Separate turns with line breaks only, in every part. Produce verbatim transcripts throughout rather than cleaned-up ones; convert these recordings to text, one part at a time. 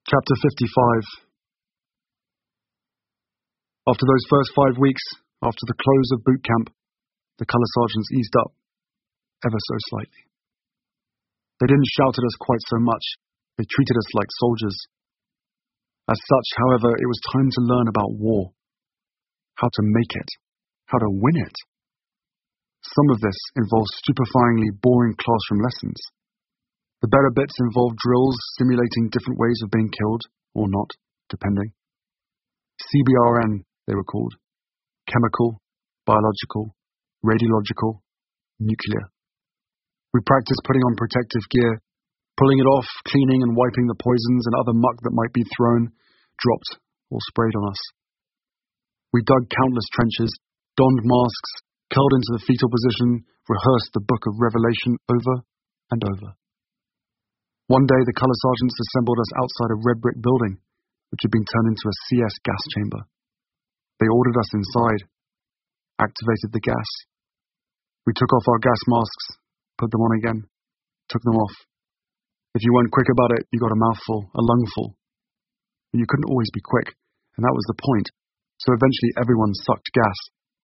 Chapter fifty-five. After those first five weeks, after the close of boot camp, the colour sergeants eased up, ever so slightly. They didn't shout at us quite so much. They treated us like soldiers. As such, however, it was time to learn about war. How to make it. How to win it. Some of this involves stupefyingly boring classroom lessons. The better bits involved drills simulating different ways of being killed, or not, depending. C B R N, they were called. Chemical, biological, radiological, nuclear. We practiced putting on protective gear, pulling it off, cleaning and wiping the poisons and other muck that might be thrown, dropped, or sprayed on us. We dug countless trenches, donned masks, curled into the fetal position, rehearsed the Book of Revelation over and over. One day the colour sergeants assembled us outside a red brick building, which had been turned into a C S gas chamber. They ordered us inside, activated the gas. We took off our gas masks, put them on again, took them off. If you weren't quick about it, you got a mouthful, a lungful. But you couldn't always be quick, and that was the point, so eventually everyone sucked gas.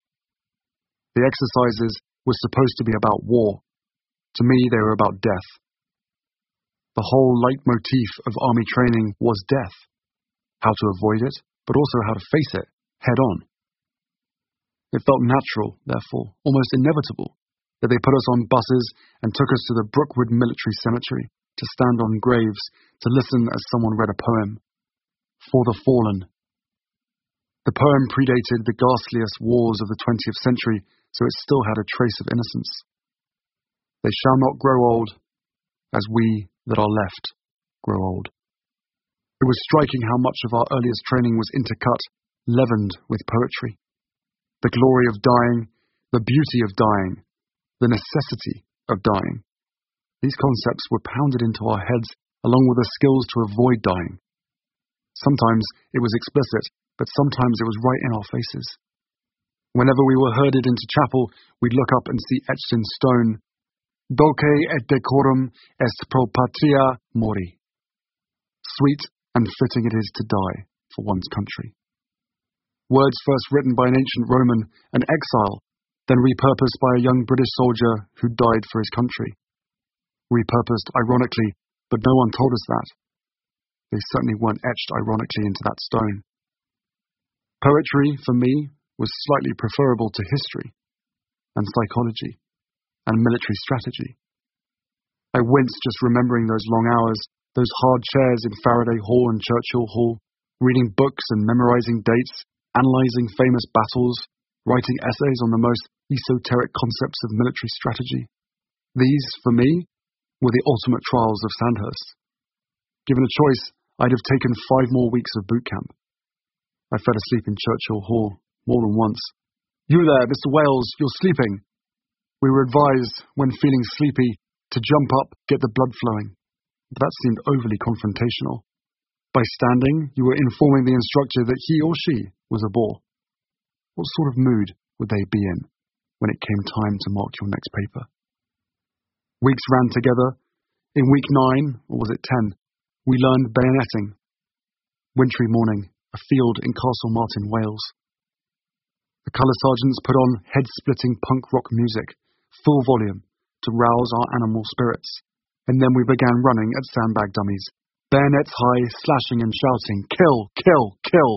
The exercises were supposed to be about war. To me, they were about death. The whole leitmotif of army training was death. How to avoid it, but also how to face it, head on. It felt natural, therefore, almost inevitable, that they put us on buses and took us to the Brookwood Military Cemetery to stand on graves, to listen as someone read a poem. For the Fallen. The poem predated the ghastliest wars of the twentieth century, so it still had a trace of innocence. They shall not grow old, as we that are left grow old. It was striking how much of our earliest training was intercut, leavened with poetry. The glory of dying, the beauty of dying, the necessity of dying. These concepts were pounded into our heads along with the skills to avoid dying. Sometimes it was explicit, but sometimes it was right in our faces. Whenever we were herded into chapel, we'd look up and see etched in stone, Doce et decorum est pro patria mori. Sweet and fitting it is to die for one's country. Words first written by an ancient Roman, an exile, then repurposed by a young British soldier who died for his country. Repurposed ironically, but no one told us that. They certainly weren't etched ironically into that stone. Poetry, for me, was slightly preferable to history, and psychology, and military strategy. I winced just remembering those long hours, those hard chairs in Faraday Hall and Churchill Hall, reading books and memorizing dates, analyzing famous battles, writing essays on the most esoteric concepts of military strategy. These, for me, were the ultimate trials of Sandhurst. Given a choice, I'd have taken five more weeks of boot camp. I fell asleep in Churchill Hall more than once. You there, Mister Wales, you're sleeping. We were advised, when feeling sleepy, to jump up, get the blood flowing. But that seemed overly confrontational. By standing, you were informing the instructor that he or she was a bore. What sort of mood would they be in when it came time to mark your next paper? Weeks ran together. In week nine, or was it ten, we learned bayoneting. Wintry morning, a field in Castle Martin, Wales. The colour sergeants put on head-splitting punk rock music, full volume, to rouse our animal spirits, and then we began running at sandbag dummies, bayonets high, slashing and shouting, kill, kill, kill.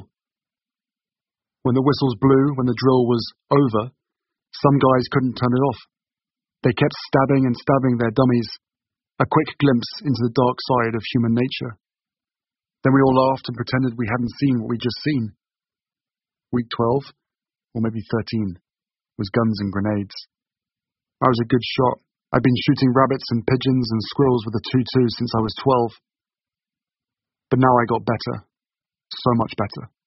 When the whistles blew, when the drill was over, some guys couldn't turn it off. They kept stabbing and stabbing their dummies, a quick glimpse into the dark side of human nature. Then we all laughed and pretended we hadn't seen what we'd just seen. Week twelve, or maybe thirteen, was guns and grenades. I was a good shot. I'd been shooting rabbits and pigeons and squirrels with a two two since I was twelve. But now I got better. So much better.